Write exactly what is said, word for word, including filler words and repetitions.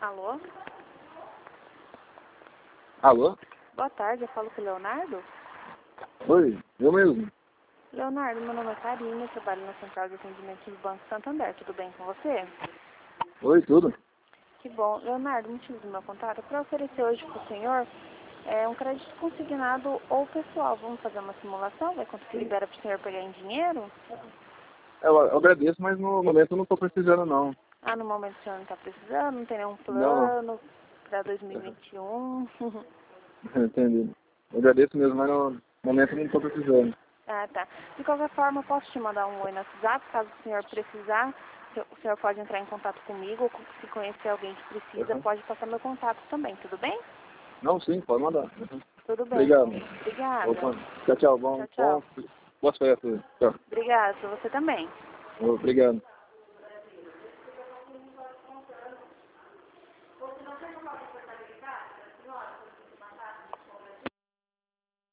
Alô? Alô? Boa tarde, eu falo com o Leonardo. Oi, eu mesmo. Leonardo, meu nome é Karine, eu trabalho na Central de Atendimento do Banco Santander. Tudo bem com você? Oi, tudo? Que bom. Leonardo, o motivo do meu contato é para oferecer hoje para o senhor é, um crédito consignado ou pessoal. Vamos fazer uma simulação? Ver quanto que libera para o senhor pegar em dinheiro? Eu, eu agradeço, mas no momento eu não estou precisando, não. Ah, no momento o senhor não está precisando? Não tem nenhum Não, plano para dois mil e vinte e um? entendi. Eu agradeço mesmo, mas no momento eu não estou precisando. Ah, tá. De qualquer forma, eu posso te mandar um oi no WhatsApp, caso o senhor precisar. O senhor pode entrar em contato comigo, ou se conhecer alguém que precisa, Uhum. pode passar meu contato também, tudo bem? Não, sim, pode mandar. Uhum. Tudo bem, Obrigado. então. Obrigada. Opa. Tchau, tchau. Bom, Tchau, tchau. bom, boas festas. Tchau. Obrigada, pra você também. Obrigado.